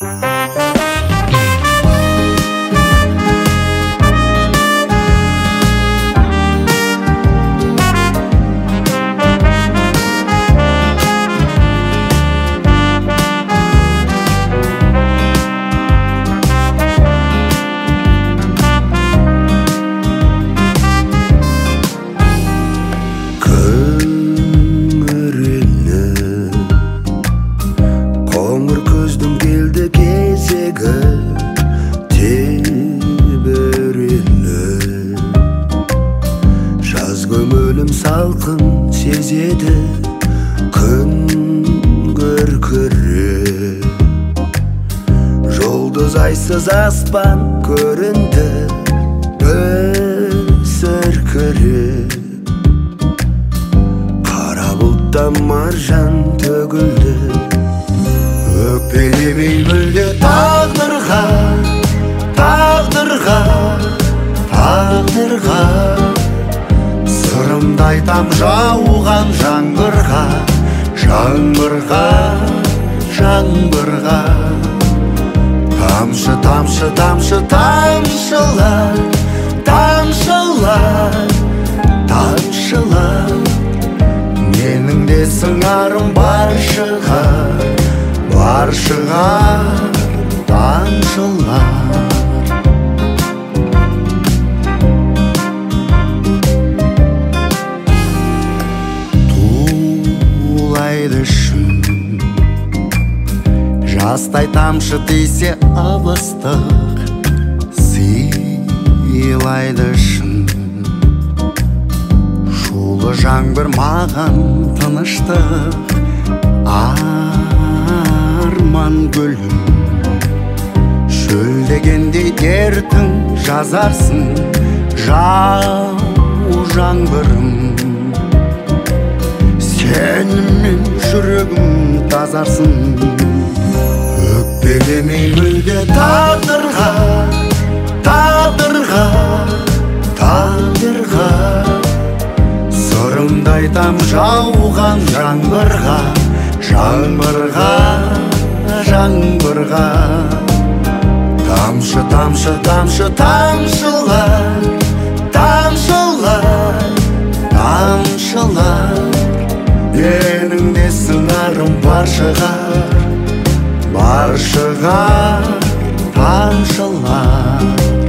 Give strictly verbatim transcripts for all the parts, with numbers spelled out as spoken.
Salqın сезеді күн күркіреп, жұлдыз айсыз аспан көрінді бір сіркіреп, қара бұлттан маржан төгілді. Өкпелемей мүлде тағдырға, тағдырға, тағдырға, сырымды айтам жауған жаңбырға, жаңбырға, жаңбырға. Тамшы, тамшы, тамшы, тамшылар, тамшылар, тамшылар. Менің де сыңарым бар шығар, бар шығар, тамшылар. Жастай тамшы тисе ыбыстық, сыйлайды шын. Шулы жаңбыр маған тыныштық, арман гүлім. Шөлдегендей дертің жазарсың, жау жаңбырым. Сенімен жүрегім тазарсын. Өкпелемей мүлде тағдырға, тағдырға, тағдырға. Сырымды айтам жауған жаңбырға, жаңбырға, жаңбырға. Тамшы, тамшы, тамшы, тамшылар, тамшылар, тамшылар. Менің де сыңарым бар шығар, бар шығар, тамшылар.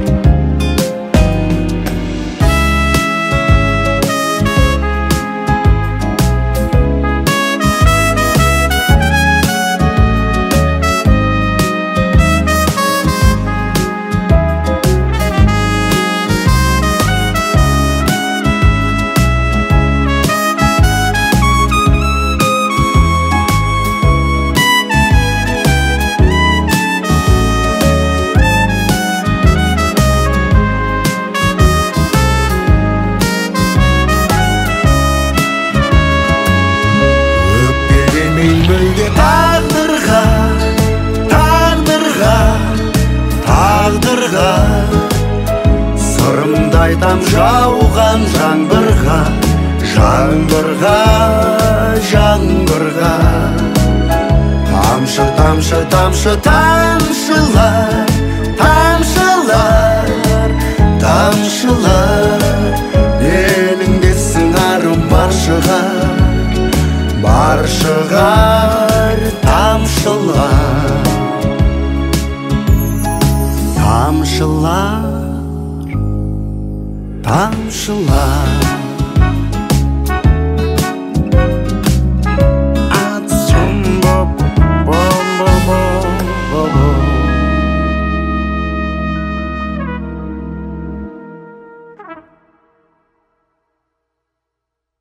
Тағдырға, тағдырға, тағдырға. Сырымды айтам жауған жаңбырға, жаңбырға, жаңбырға. Тамшы, тамшы, тамшы, тамшылар, тамшылар, тамшылар. Менің де сыңарым бар шығар, бар шығар, тамшылар. Тамшылар, тамшылар.